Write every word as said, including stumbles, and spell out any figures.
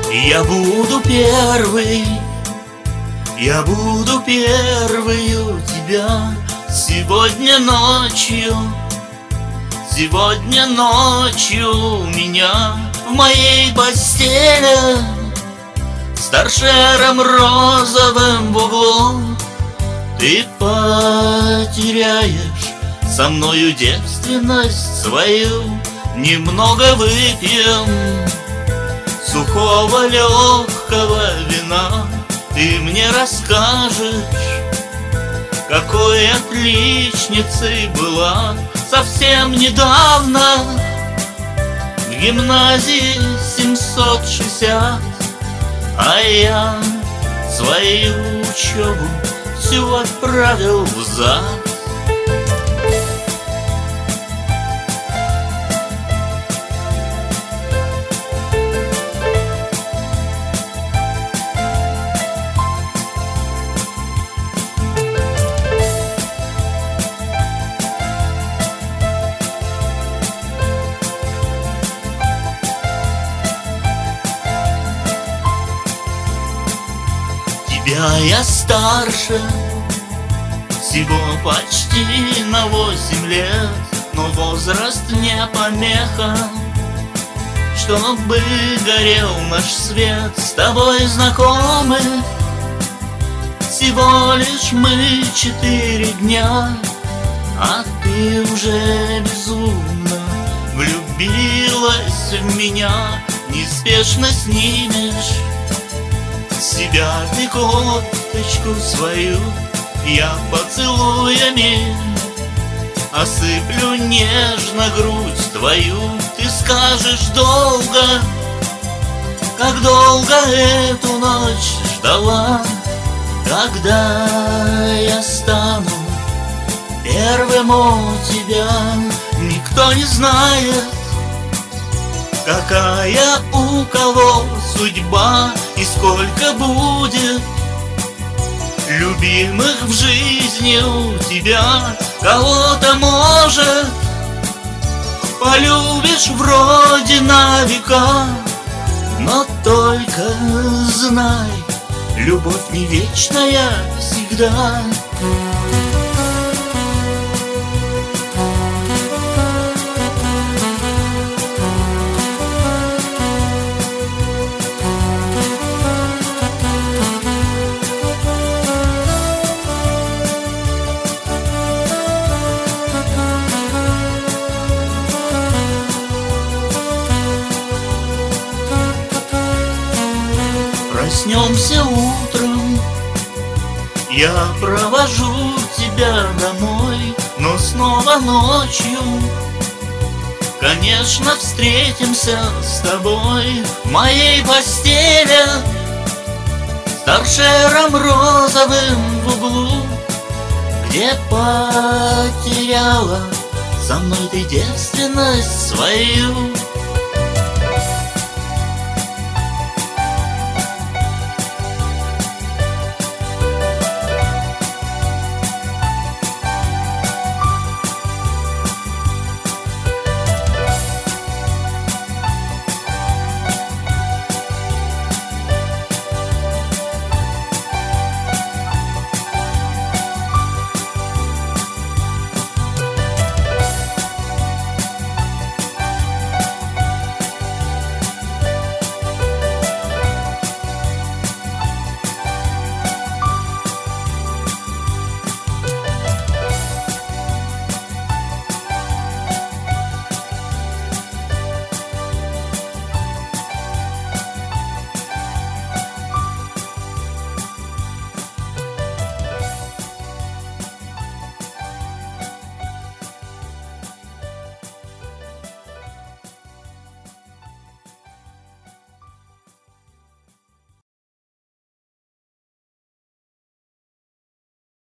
Я буду первый, я буду первый у тебя сегодня ночью. Сегодня ночью у меня в моей постели с торшером розовым в углу ты потеряешь со мною девственность свою. Немного выпьем сухого легкого вина, ты мне расскажешь, какой отличницей была совсем недавно в гимназии семьсот шестьдесят, а я свою учебу всю отправил взад. Тебя я старше всего почти на восемь лет, но возраст не помеха, чтобы горел наш свет. С тобой знакомы всего лишь мы четыре дня, а ты уже безумно влюбилась в меня. Неспешно снимешь с себя ты кофточку свою, я поцелуями осыплю нежно грудь твою. Ты скажешь долго, как долго эту ночь ждала, когда я стану первым у тебя. Никто не знает, какая у кого судьба и сколько будет любимых в жизни у тебя. Кого-то, может, полюбишь вроде на века, но только знай, любовь не вечная всегда. Проснемся утром, я провожу тебя домой, но снова ночью, конечно, встретимся с тобой в моей постели с торшером розовым в углу, где потеряла со мной ты девственность свою.